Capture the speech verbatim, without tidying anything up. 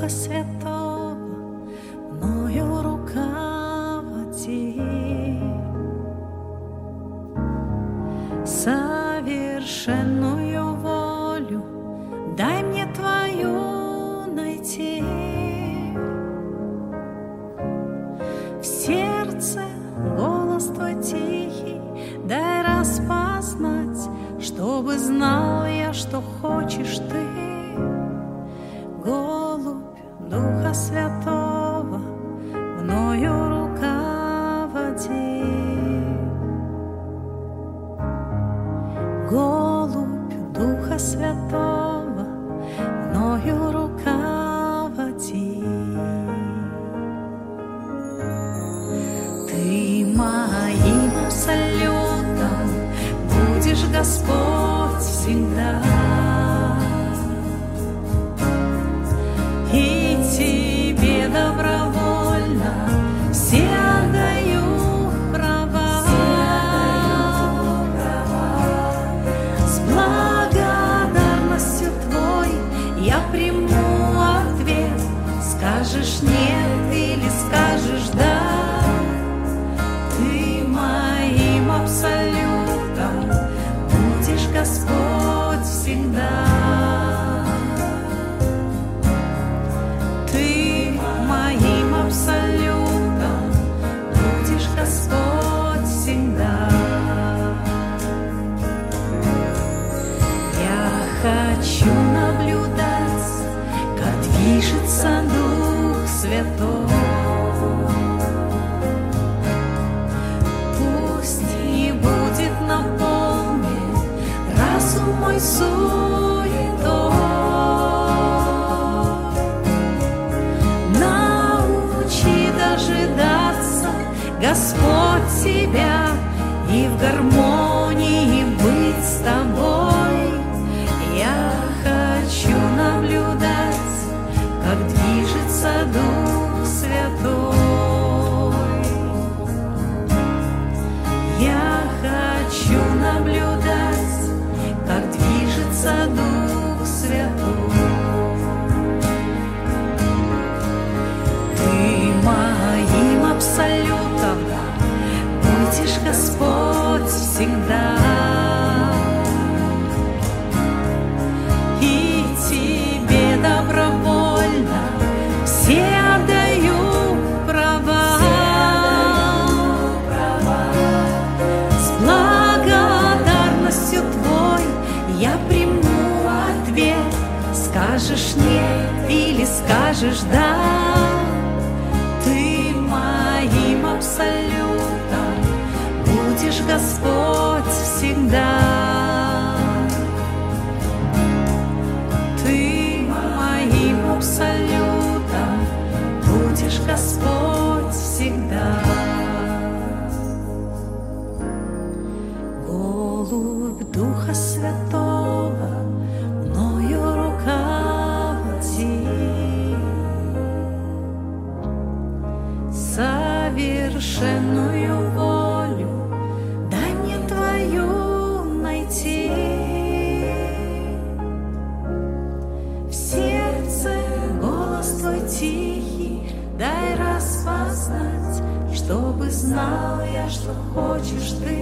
Духа Святого мною руководи. Совершенную волю дай мне Твою найти. В сердце голос Твой тихий дай распознать, чтобы знал я, что хочешь Ты. Голубь Духа Святого мною руководи. Голубь Духа Святого мною руководи. Ты моим абсолютом будешь, Господь, всегда. И Тебе добровольно все отдаю права. С благодарностью Твой я приму ответ. Скажешь нет или скажешь да, Ты моим абсолютом будешь, Господь, всегда. Абсолютом будешь, Господь, всегда. Я хочу наблюдать, как движется Дух Святой. Пусть не будет наполнен разум мой суетой. Дожидаться, Господь, Тебя и в гармонии быть с Тобой. Я хочу наблюдать, как движется Дух Святой. Я хочу наблюдать, как движется Дух Святой. Моим абсолютом будешь, Господь, всегда. И Тебе добровольно все отдаю права. С благодарностью Твой я приму ответ. Скажешь нет или скажешь да, абсолютом будешь, Господь, всегда. Ты моим абсолютом будешь, Господь, всегда. Голубь Духа Святого мною руководи. Совершенную волю дай мне Твою найти. В сердце голос Твой тихий дай распознать, чтобы знал я, что хочешь Ты.